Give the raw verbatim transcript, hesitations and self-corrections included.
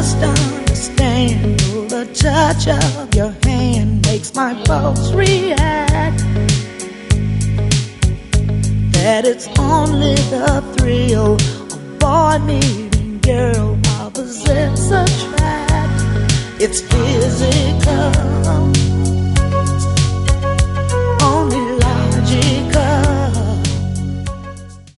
must understand, oh, the touch of your hand makes my pulse react. That it's only the thrill of boy meeting girl, opposites attract. It's physical.